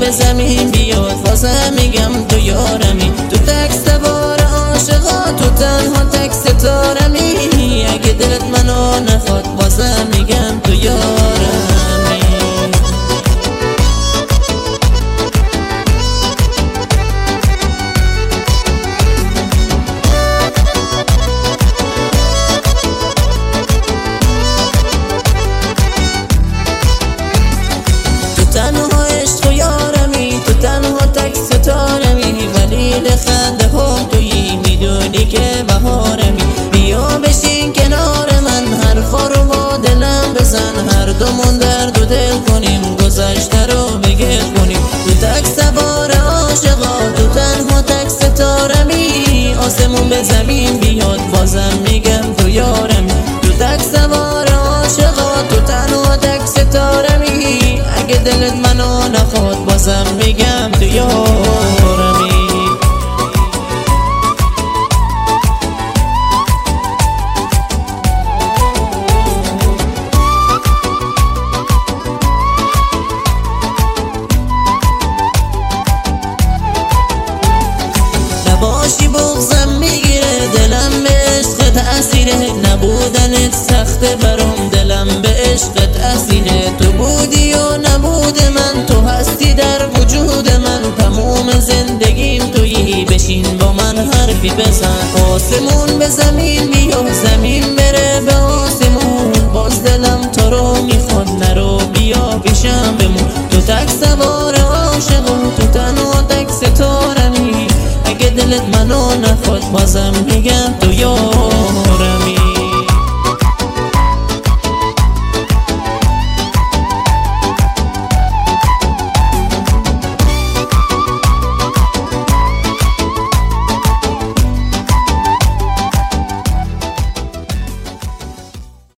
به زمین بیاد بازم میگم تو یارمی، تو تک سوار عاشقا، تو تنها تک ستارمی. اگه دلت منو نخواد بازم میگم تو یارمی. تنها عشق و یارمی، تو تنها تک ستارمی، ولیل خنده هم تویی، میدونی که بهارمی. بیا بشین کنار من، حرفا رو با دلم بزن، هر دومون درد و دل کنیم، گذشته رو بگه کنیم. تو تک سوار عاشقا، تو تنها تک ستارمی، آسمون به زمین بیاد بازم میگم تو یارمی. تو تک سوار عاشقا، تو تنها تک ستارمی، اگه دلت منو نخواد بازم میگم تو یارمی. نباشی بغضم میگیره، دلم به عشقت اسیره، نبودنت سخته برام، دلم به عشقت اسیره. تو بودی و نبود من، تو هستی در وجود من، تموم زندگیم تویی، بشین با من حرفی بزن. آسمون به زمین بیا، زمین بره به آسمون، باز دلم تو رو میخواد، نرو بیا پیشم بمون. تو تک سوار عاشقا، تو تنها تک ستارمی، اگه دلت منو نخواد بازم